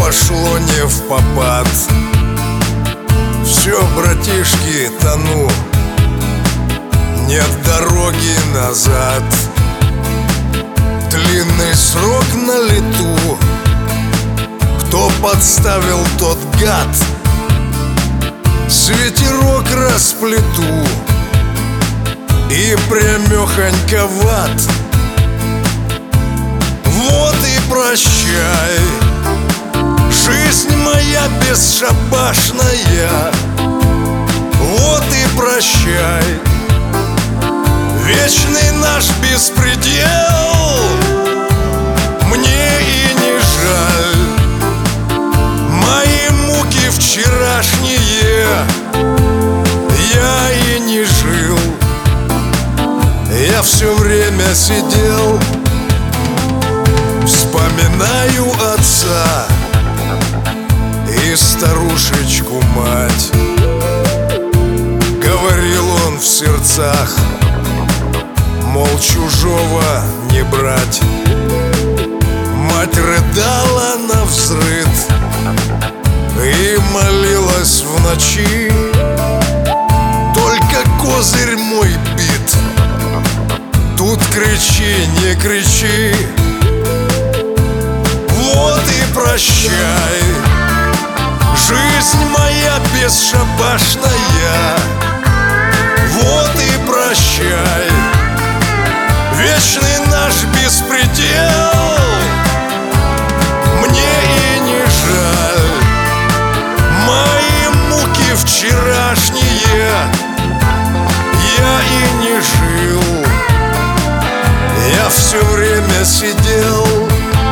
пошло не впопад. Все, братишки, тону, нет дороги назад. Длинный срок на лету, кто подставил, тот гад. С ветерок расплету и прямехонько в ад. Вот и прощай, жизнь моя бесшабашная. Вот и прощай, вечный наш беспредел. Мне и не жаль мои муки вчерашние. Я и не жил, я все время сидел. Вспоминаю отца и старушечку мать. Говорил он в сердцах, мол, чужого не брать. Мать рыдала навзрыд и молилась в ночи. Только козырь мой бит, тут кричи, не кричи. Вот и прощай, жизнь моя бесшабашная. Вот и прощай, вечный наш беспредел. Мне и не жаль мои муки вчерашние. Я и не жил, я все время сидел.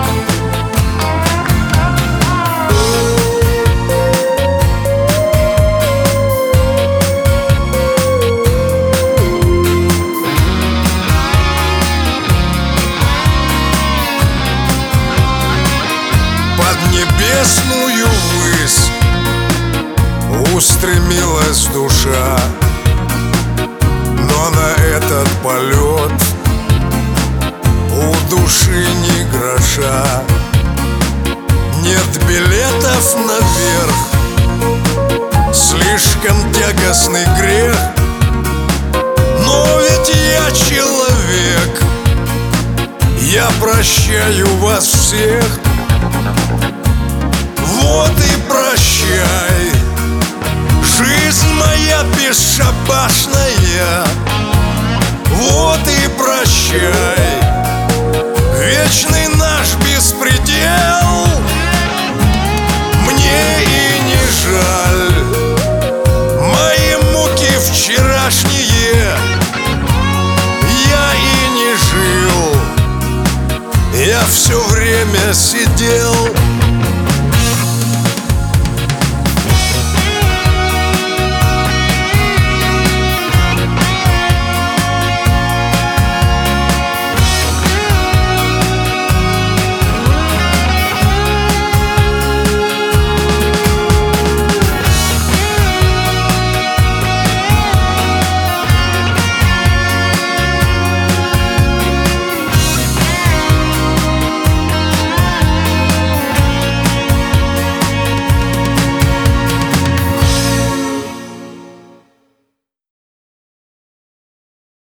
Небесную высь устремилась душа, но на этот полет у души ни гроша. Нет билетов наверх, слишком тягостный грех. Но ведь я человек, я прощаю вас всех. Вот и прощай, жизнь моя бесшабашная. Вот и прощай, вечный наш беспредел. Мне и не жаль мои муки вчерашние. Я и не жил, я все время сидел.